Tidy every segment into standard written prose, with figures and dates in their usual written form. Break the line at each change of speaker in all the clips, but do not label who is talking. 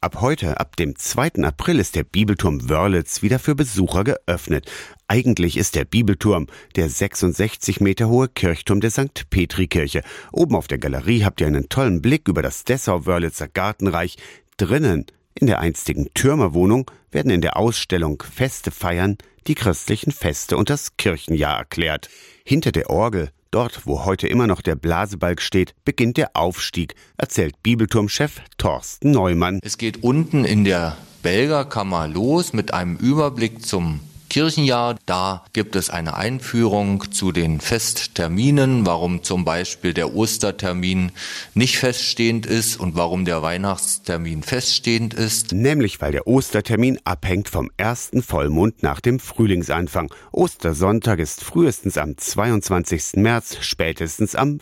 Ab heute, ab dem 2. April, ist der Bibelturm Wörlitz wieder für Besucher geöffnet. Eigentlich ist der Bibelturm der 66 Meter hohe Kirchturm der St. Petri-Kirche. Oben auf der Galerie habt ihr einen tollen Blick über das Dessau-Wörlitzer Gartenreich. Drinnen, in der einstigen Türmerwohnung, werden in der Ausstellung Feste feiern, die christlichen Feste und das Kirchenjahr erklärt. Hinter der Orgel, dort, wo heute immer noch der Blasebalg steht, beginnt der Aufstieg, erzählt Bibelturmchef Thorsten Neumann.
Es geht unten in der Belgerkammer los mit einem Überblick zum Kirchenjahr. Da gibt es eine Einführung zu den Festterminen, warum zum Beispiel der Ostertermin nicht feststehend ist und warum der Weihnachtstermin feststehend ist.
Nämlich, weil der Ostertermin abhängt vom ersten Vollmond nach dem Frühlingsanfang. Ostersonntag ist frühestens am 22. März, spätestens am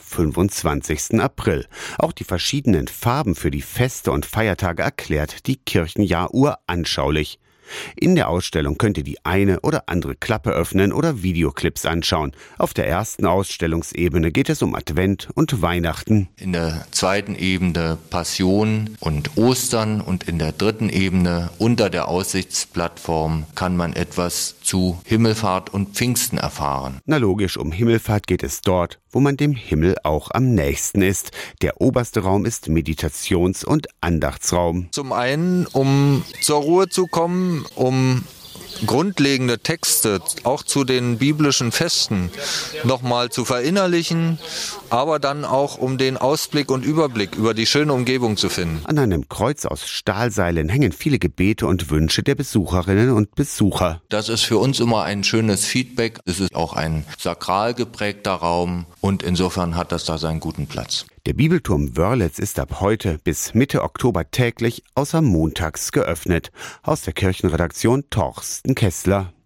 25. April. Auch die verschiedenen Farben für die Feste und Feiertage erklärt die Kirchenjahruhr anschaulich. In der Ausstellung könnt ihr die eine oder andere Klappe öffnen oder Videoclips anschauen. Auf der ersten Ausstellungsebene geht es um Advent und Weihnachten.
In der zweiten Ebene Passion und Ostern und in der dritten Ebene unter der Aussichtsplattform kann man etwas zu Himmelfahrt und Pfingsten erfahren.
Na logisch, um Himmelfahrt geht es dort, wo man dem Himmel auch am nächsten ist. Der oberste Raum ist Meditations- und Andachtsraum.
Zum einen, um zur Ruhe zu kommen, um grundlegende Texte auch zu den biblischen Festen nochmal zu verinnerlichen, aber dann auch um den Ausblick und Überblick über die schöne Umgebung zu finden.
An einem Kreuz aus Stahlseilen hängen viele Gebete und Wünsche der Besucherinnen und Besucher.
Das ist für uns immer ein schönes Feedback. Es ist auch ein sakral geprägter Raum und insofern hat das da seinen guten Platz.
Der Bibelturm Wörlitz ist ab heute bis Mitte Oktober täglich außer montags geöffnet. Aus der Kirchenredaktion Thorsten Kessler.